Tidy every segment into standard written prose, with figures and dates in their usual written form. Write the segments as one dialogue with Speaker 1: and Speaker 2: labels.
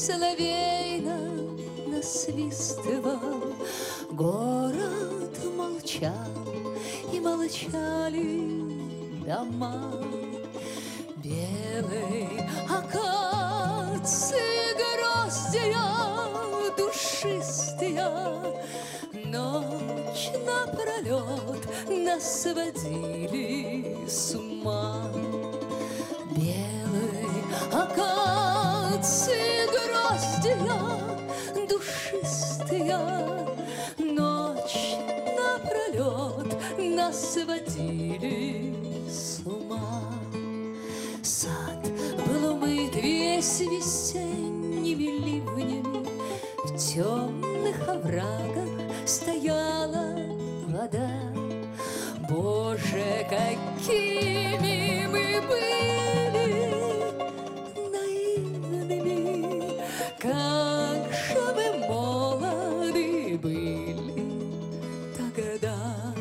Speaker 1: соловейно насвистывал. Город молчал, и молчали дома. Белой акации гроздья душистые ночь напролет нас сводили с ума. Белой акации гроздья душистые ночь напролет нас сводили с ума. Сад был умыт весь весенними ливнями, в темных оврагах стояла вода. Боже, какими мы были наивными, как же мы молоды были тогда.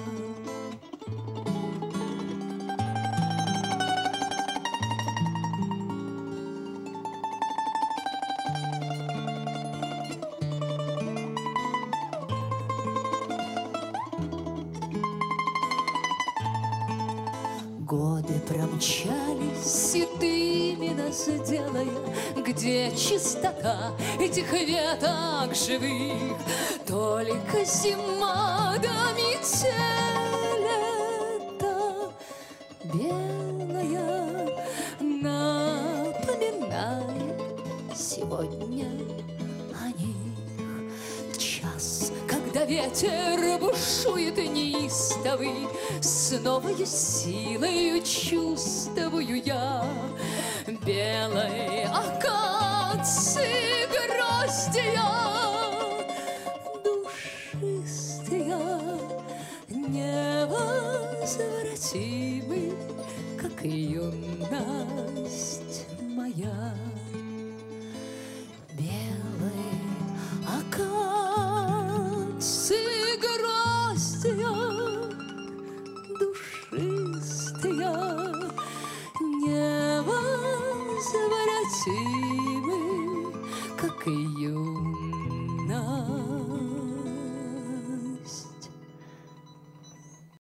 Speaker 1: Годы промчались седыми нас делая, где чистота этих веток живых, только зима да метель лета белая напоминает сегодня о них. Час, когда ветер бушует неистовый, с новой силой чувствую я белой акации гроздья душистые, невозвратимы, как юность моя.